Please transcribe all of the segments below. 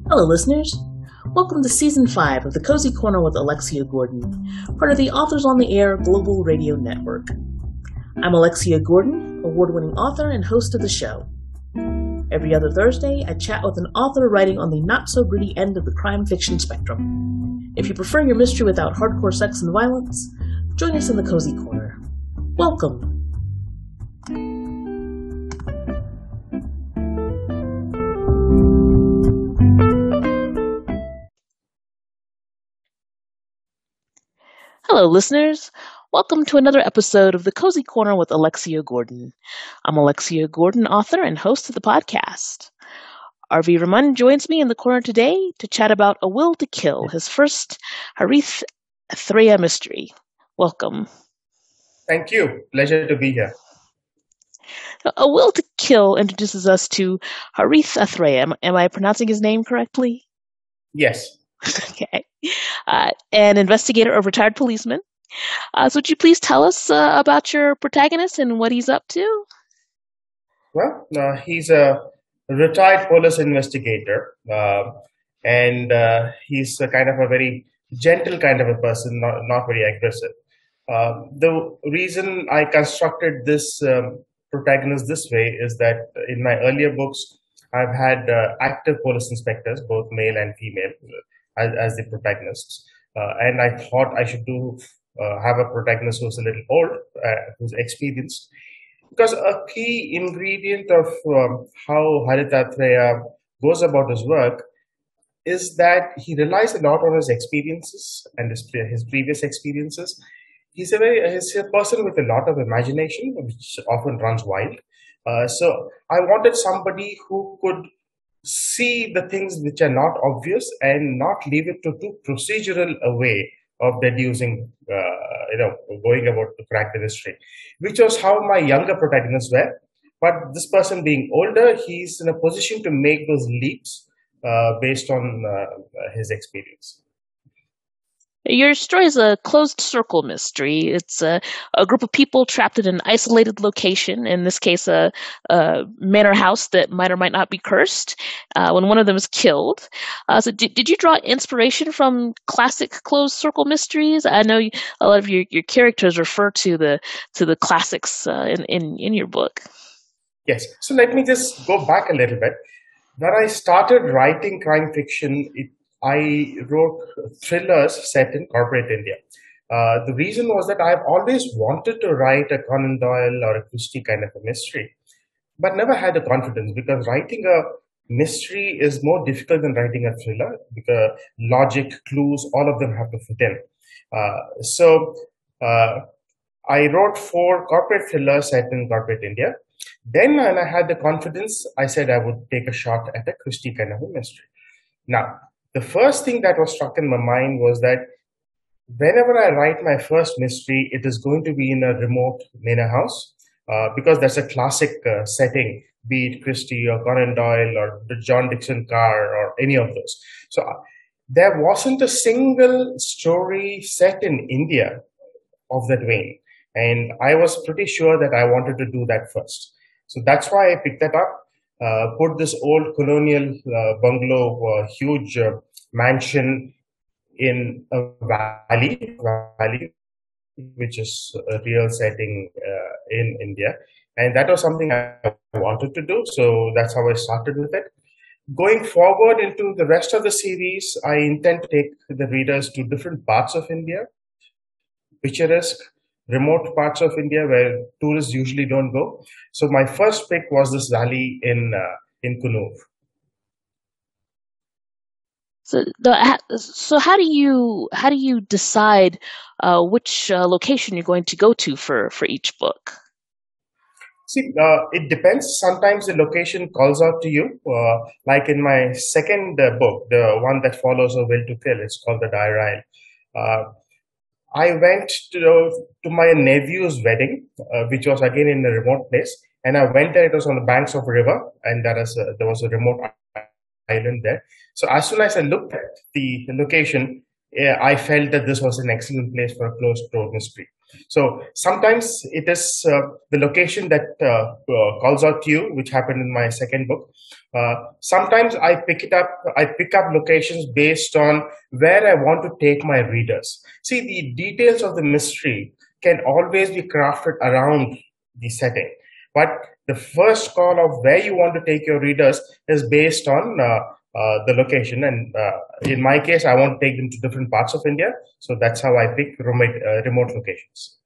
Hello, listeners. Welcome to Season 5 of the Cozy Corner with Alexia Gordon, part of the Authors on the Air Global Radio Network. I'm Alexia Gordon, award-winning author and host of the show. Every other Thursday, I chat with an author writing on the not-so-gritty end of the crime fiction spectrum. If you prefer your mystery without hardcore sex and violence, join us in the Cozy Corner. Welcome. Hello, listeners. Welcome to another episode of the Cozy Corner with Alexia Gordon. I'm Alexia Gordon, author and host of the podcast. R.V. Raman joins me in the corner today to chat about A Will to Kill, his first Harith Athreya mystery. Welcome. Thank you. Pleasure to be here. A Will to Kill introduces us to Harith Athreya. Am I pronouncing his name correctly? Yes. Okay. An investigator or retired policeman. So would you please tell us about your protagonist and what he's up to? Well, he's a retired police investigator, and he's a kind of a very gentle kind of a person, not very aggressive. The reason I constructed this protagonist this way is that in my earlier books, I've had active police inspectors, both male and female, as the protagonists. And I thought I should have a protagonist who's a little old, who's experienced. Because a key ingredient of how Harith Athreya goes about his work is that he relies a lot on his experiences and his previous experiences. He's a person with a lot of imagination, which often runs wild. So I wanted somebody who could see the things which are not obvious and not leave it to too procedural a way of deducing, going about to crack the mystery, which was how my younger protagonists were. But this person being older, he's in a position to make those leaps based on his experience. Your story is a closed circle mystery. It's a group of people trapped in an isolated location, in this case a manor house that might or might not be cursed, when one of them is killed. So did you draw inspiration from classic closed circle mysteries? I know a lot of your characters refer to the classics in your book. Yes. So let me just go back a little bit. When I started writing crime fiction, I wrote thrillers set in corporate India. The reason was that I've always wanted to write a Conan Doyle or a Christie kind of a mystery, but never had the confidence because writing a mystery is more difficult than writing a thriller because logic, clues, all of them have to fit in. So I wrote 4 corporate thrillers set in corporate India. Then when I had the confidence, I said I would take a shot at a Christie kind of a mystery. Now, the first thing that was struck in my mind was that whenever I write my first mystery, it is going to be in a remote manor house because that's a classic setting, be it Christie or Conan Doyle or the John Dickson car or any of those. So there wasn't a single story set in India of that vein. And I was pretty sure that I wanted to do that first. So that's why I picked that up. Put this old colonial bungalow, huge mansion in a valley, which is a real setting in India. And that was something I wanted to do. So that's how I started with it. Going forward into the rest of the series, I intend to take the readers to different parts of India, picturesque, remote parts of India where tourists usually don't go. So my first pick was this valley in Coonoor. So how do you decide which location you're going to go to for each book? See, it depends. Sometimes the location calls out to you. Like in my second book, the one that follows A Will to Kill, it's called The Dire Isle. I went to my nephew's wedding, which was again in a remote place. And I went there, it was on the banks of a river, and there was a remote island there. So as soon as I looked at the location, I felt that this was an excellent place for a closed door mystery. So sometimes it is the location that calls out to you, which happened in my second book. Sometimes I pick up locations based on where I want to take my readers. See, the details of the mystery can always be crafted around the setting, but the first call of where you want to take your readers is based on the location. And in my case, I want to take them to different parts of India. So that's how I pick remote locations.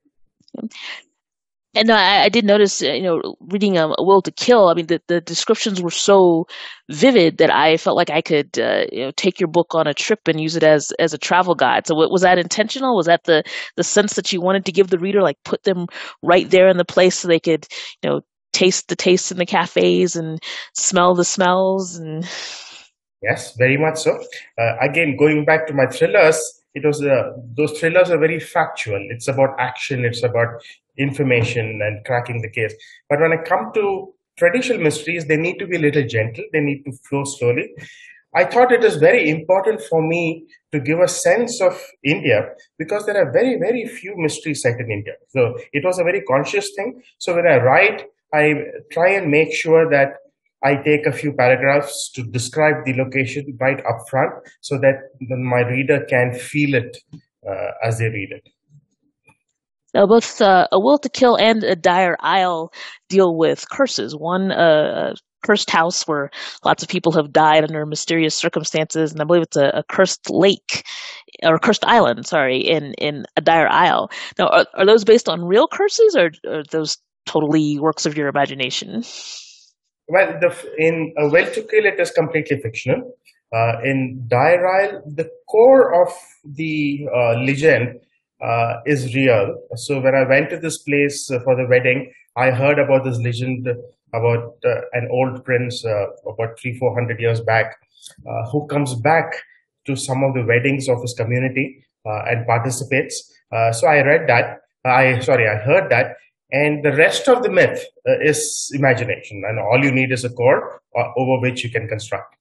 And I did notice, reading A Will to Kill. I mean, the descriptions were so vivid that I felt like I could, take your book on a trip and use it as a travel guide. So, was that intentional? Was that the sense that you wanted to give the reader, like put them right there in the place so they could, taste the tastes in the cafes and smell the smells and. Yes, very much so. Again, going back to my thrillers, it was those thrillers are very factual. It's about action. It's about information and cracking the case. But when I come to traditional mysteries, they need to be a little gentle. They need to flow slowly. I thought it is very important for me to give a sense of India because there are very, very few mysteries set in India. So it was a very conscious thing. So when I write, I try and make sure that I take a few paragraphs to describe the location right up front so that my reader can feel it as they read it. Now, both A Will to Kill and A Dire Isle deal with curses. One, a cursed house where lots of people have died under mysterious circumstances, and I believe it's a cursed lake, or cursed island, sorry, in A Dire Isle. Now, are those based on real curses, or are those totally works of your imagination? Well, in A Will to Kill, it is completely fictional. In Dire Isle, the core of the legend is real. So when I went to this place for the wedding, I heard about this legend about an old prince about 300-400 years back who comes back to some of the weddings of his community and participates. So I read that. I heard that. And the rest of the myth is imagination, and all you need is a core over which you can construct.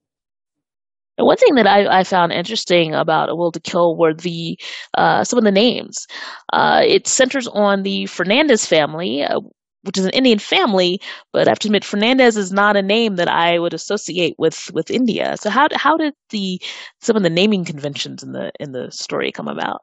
And one thing that I found interesting about A Will to Kill were some of the names. It centers on the Fernandez family, which is an Indian family, but I have to admit, Fernandez is not a name that I would associate with India. So how did some of the naming conventions in the story come about?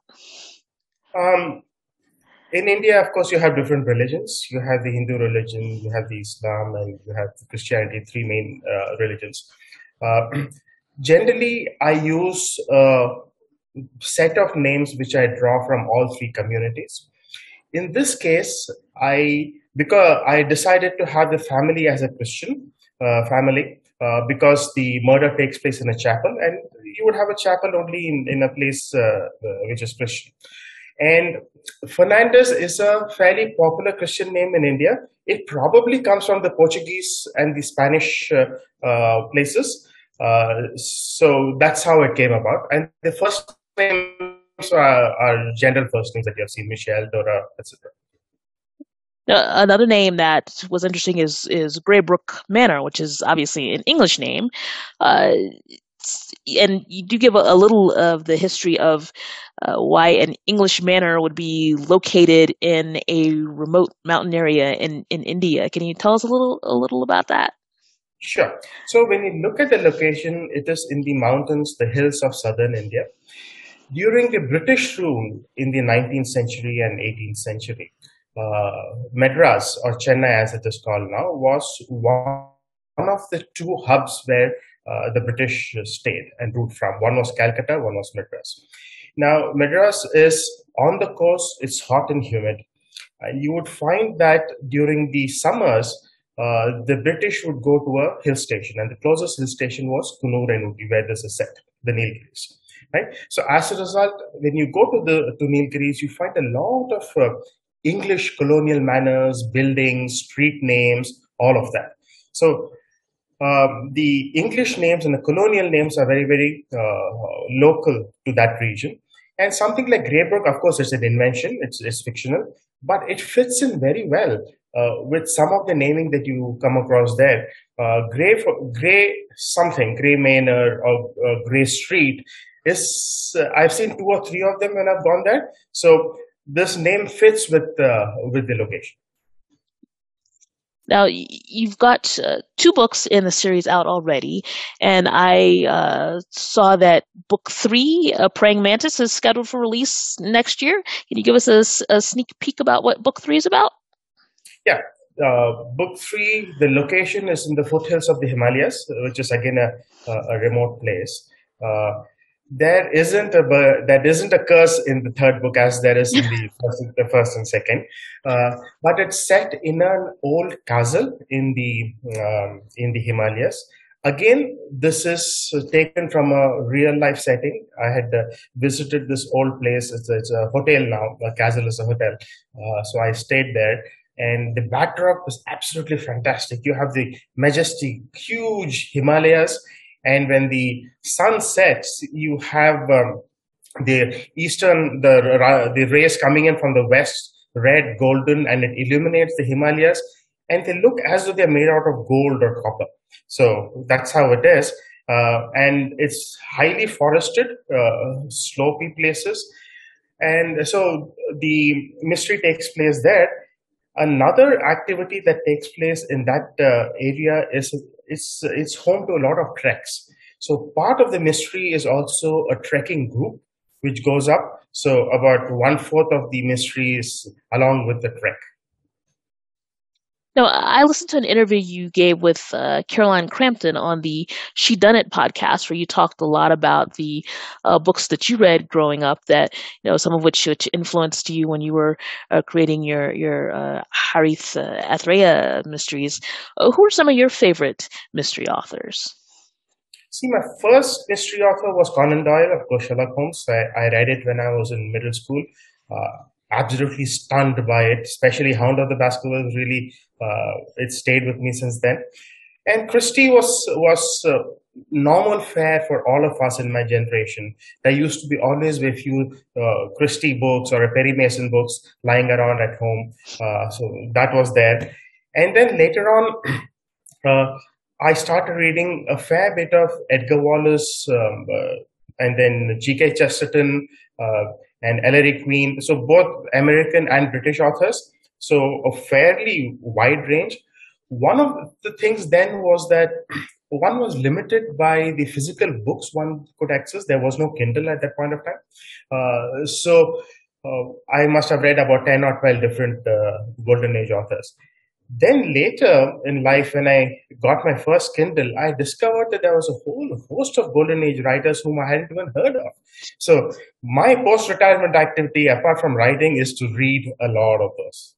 In India, of course, you have different religions. You have the Hindu religion, you have the Islam, and you have Christianity, three main religions. Generally, I use a set of names which I draw from all three communities. In this case, because I decided to have the family as a Christian family, because the murder takes place in a chapel, and you would have a chapel only in a place which is Christian. And Fernandez is a fairly popular Christian name in India. It probably comes from the Portuguese and the Spanish places. So that's how it came about. And the first names are general first names that you have seen: Michelle, Dora, etc. Another name that was interesting is Greybrook Manor, which is obviously an English name. And you do give a little of the history of why an English manor would be located in a remote mountain area in India. Can you tell us a little about that? Sure. So when you look at the location, it is in the mountains, the hills of southern India. During the British rule in the 19th century and 18th century, Madras, or Chennai as it is called now, was one of the two hubs where the British stayed and ruled from. One was Calcutta, one was Madras. Now, Madras is on the coast, it's hot and humid. And you would find that during the summers, the British would go to a hill station, and the closest hill station was Kunur and Uti, where this is set, the Nilgiris. Right? So as a result, when you go to Nilgiris, you find a lot of English colonial manners, buildings, street names, all of that. So the English names and the colonial names are very, very local to that region. And something like Greybrook, of course, it's an invention, it's fictional, but it fits in very well with some of the naming that you come across there. Grey Manor or Grey Street is, I've seen 2 or 3 of them when I've gone there. So this name fits with the location. Now, you've got two books in the series out already, and I saw that book three, Praying Mantis, is scheduled for release next year. Can you give us a sneak peek about what book three is about? Yeah. Book three, the location is in the foothills of the Himalayas, which is again a remote place. There isn't a curse in the third book as there is in the first and second, but it's set in an old castle in the Himalayas. Again, this is taken from a real life setting. I had visited this old place. It's a hotel now. The castle is a hotel, so I stayed there. And the backdrop is absolutely fantastic. You have the majestic, huge Himalayas, and when the sun sets, you have the rays coming in from the west, red, golden, and it illuminates the Himalayas, and they look as though they're made out of gold or copper. So that's how it is, and it's highly forested, slopey places, and so the mystery takes place there. Another activity that takes place in that area is it's home to a lot of treks. So part of the mystery is also a trekking group which goes up. So about 1/4 of the mystery is along with the trek. No, I listened to an interview you gave with Caroline Crampton on the She Done It podcast, where you talked a lot about the books that you read growing up, that some of which influenced you when you were creating your Harith Athreya mysteries. Who are some of your favorite mystery authors? See, my first mystery author was Conan Doyle, of course, Sherlock Holmes. I read it when I was in middle school. Absolutely stunned by it, especially Hound of the Baskervilles. Really, it stayed with me since then. And Christie was normal fare for all of us in my generation. There used to be always a few Christie books or a Perry Mason books lying around at home. So that was there. And then later on, I started reading a fair bit of Edgar Wallace, and then G.K. Chesterton, and Ellery Queen. So both American and British authors. So a fairly wide range. One of the things then was that one was limited by the physical books one could access. There was no Kindle at that point of time. So I must have read about 10 or 12 different Golden Age authors. Then later in life, when I got my first Kindle, I discovered that there was a whole host of Golden Age writers whom I hadn't even heard of. So my post-retirement activity, apart from writing, is to read a lot of those.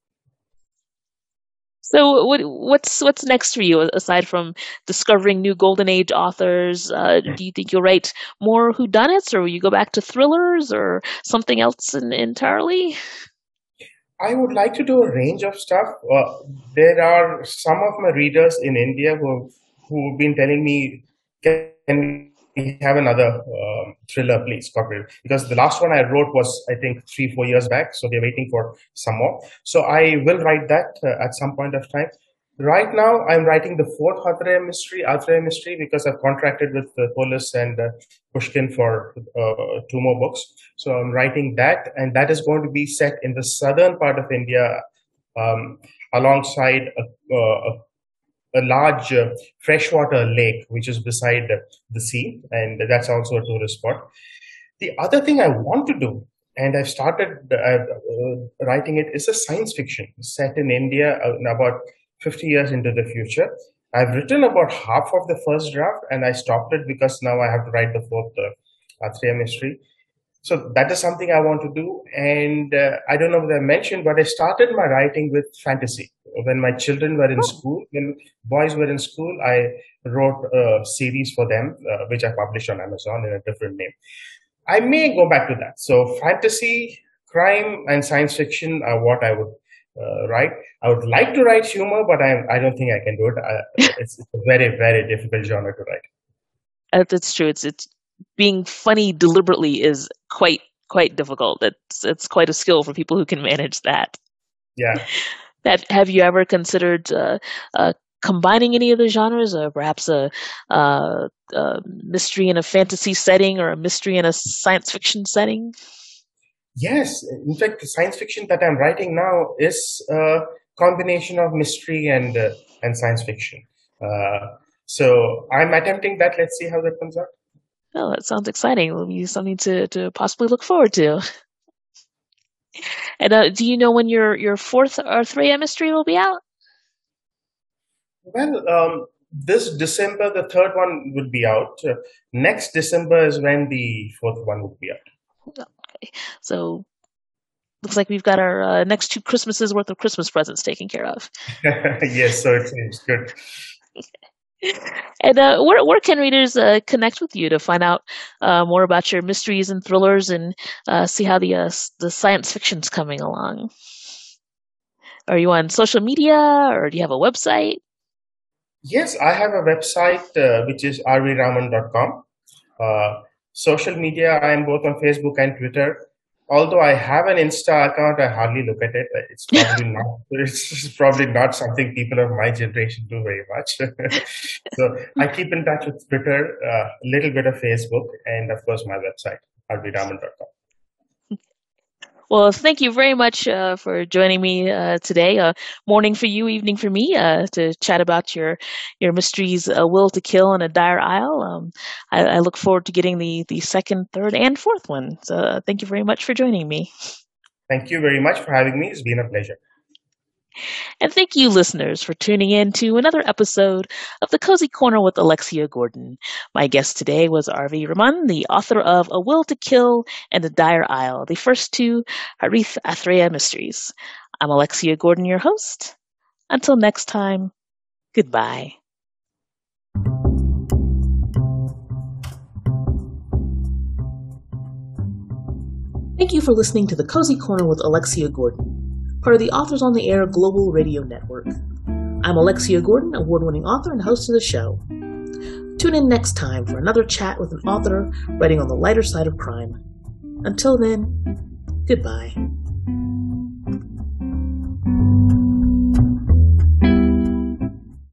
So what's next for you aside from discovering new Golden Age authors? Do you think you'll write more whodunits, or will you go back to thrillers, or something else entirely? I would like to do a range of stuff. There are some of my readers in India who've been telling me, can we have another thriller, please, corporate? Because the last one I wrote was, I think, 3-4 years back. So they're waiting for some more. So I will write that at some point of time. Right now, I'm writing the fourth Athreya mystery, because I've contracted with Polis and Pushkin for 2 more books. So I'm writing that, and that is going to be set in the southern part of India, alongside a large freshwater lake, which is beside the sea, and that's also a tourist spot. The other thing I want to do, and I've started writing it, is a science fiction set in India about 50 years into the future. I've written about half of the first draft, and I stopped it because now I have to write the fourth Athreya mystery. So that is something I want to do. And I don't know whether I mentioned, but I started my writing with fantasy. When my children were in school, when boys were in school, I wrote a series for them, which I published on Amazon in a different name. I may go back to that. So fantasy, crime, and science fiction are what I would write. I would like to write humor, but I don't think I can do it. It's a very, very difficult genre to write. That's true. It's being funny deliberately is quite difficult. It's quite a skill for people who can manage that. Yeah. Have you ever considered combining any of the genres, perhaps a mystery in a fantasy setting or a mystery in a science fiction setting? Yes, in fact, the science fiction that I'm writing now is a combination of mystery and science fiction. So I'm attempting that. Let's see how that comes out. Oh, that sounds exciting. It'll be something to possibly look forward to. And do you know when your fourth Arthrea mystery will be out? Well, this December, the third one would be out. Next December is when the fourth one would be out. Okay. So looks like we've got our next 2 Christmases worth of Christmas presents taken care of. Yes, so it seems good. And where can readers connect with you to find out more about your mysteries and thrillers and see how the science fiction's coming along? Are you on social media or do you have a website? Yes, I have a website which is rvraman.com. Social media, I am both on Facebook and Twitter. Although I have an Insta account, I hardly look at it. It's probably not something people of my generation do very much. So I keep in touch with Twitter, a little bit of Facebook, and of course my website, rvraman.com. Well, thank you very much for joining me today. Morning for you, evening for me, to chat about your mysteries, A Will to Kill and A Dire Isle. I look forward to getting the second, third, and fourth one. So thank you very much for joining me. Thank you very much for having me. It's been a pleasure. And thank you, listeners, for tuning in to another episode of The Cozy Corner with Alexia Gordon. My guest today was R.V. Raman, the author of A Will to Kill and A Dire Isle, the first 2 Harith Athreya mysteries. I'm Alexia Gordon, your host. Until next time, goodbye. Thank you for listening to The Cozy Corner with Alexia Gordon, part of the Authors on the Air Global Radio Network. I'm Alexia Gordon, award-winning author and host of the show. Tune in next time for another chat with an author writing on the lighter side of crime. Until then, goodbye.